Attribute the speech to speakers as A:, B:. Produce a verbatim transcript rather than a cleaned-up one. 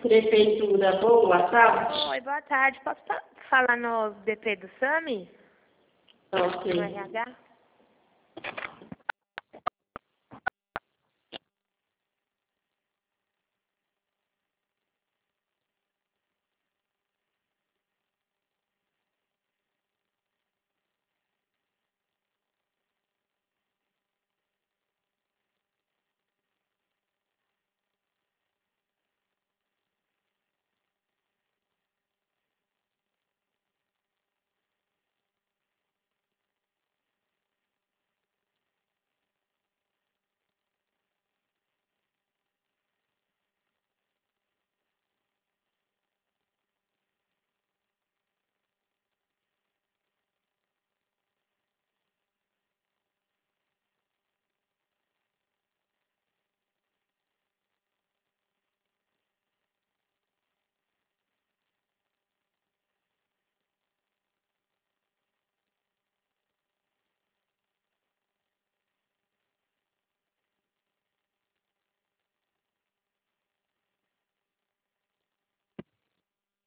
A: Prefeitura, boa tarde.
B: Oi, boa tarde. Posso fa- falar no B P do SAMI?
A: Ok.
B: No R H?